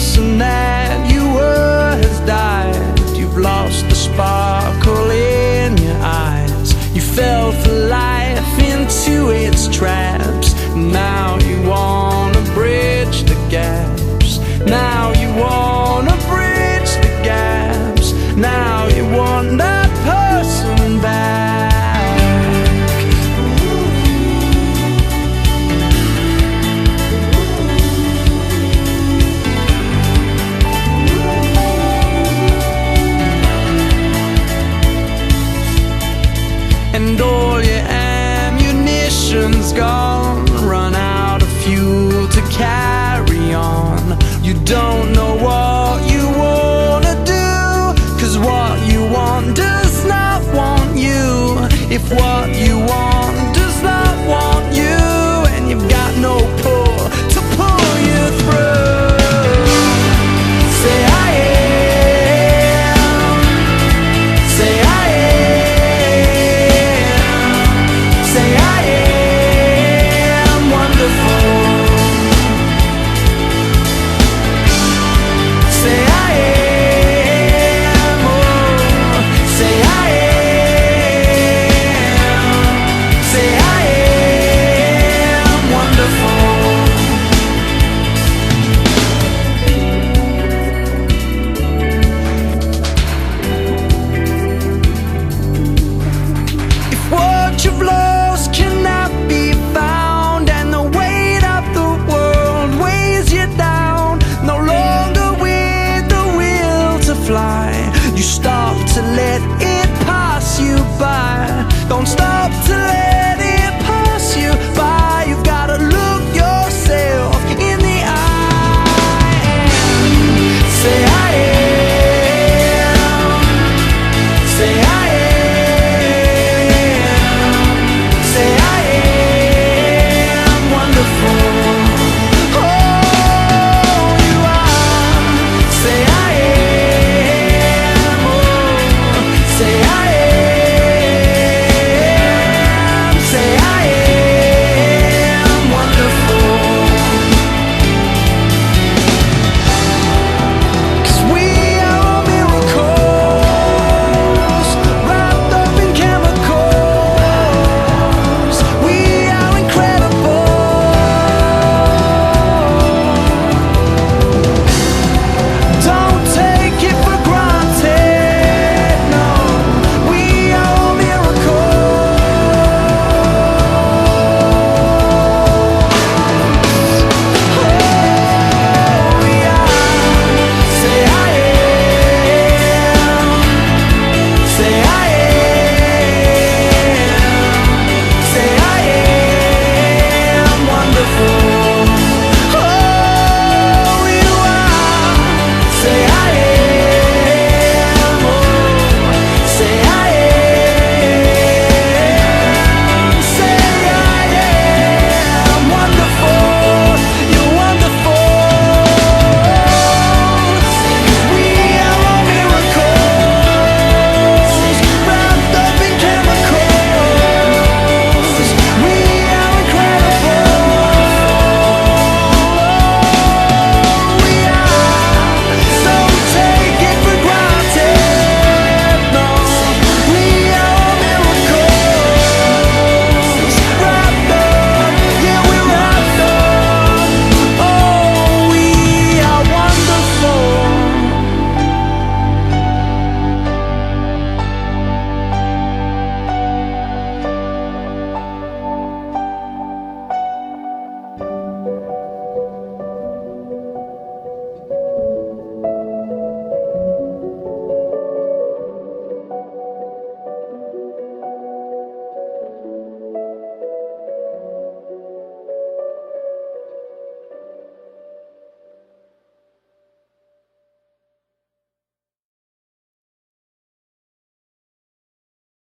person that you were has died. You've lost the sparkle in your eyes. You fell for life into its traps. Now you wanna bridge the gaps. Now you wanna bridge the gaps. Now you want that person back. And all your ammunition's gone, run out of fuel to carry on. You don't know what you wanna do, 'cause what you want does not want you. If what you want does not want you, and you've got no pull to pull you through, say I am, say I am, say I am wonderful. Say I am, oh, say I am, say I am wonderful. If what you've lost cannot be found, and the weight of the world weighs you down, no longer with the will to fly, you stop to let it pass you by. Don't stop to let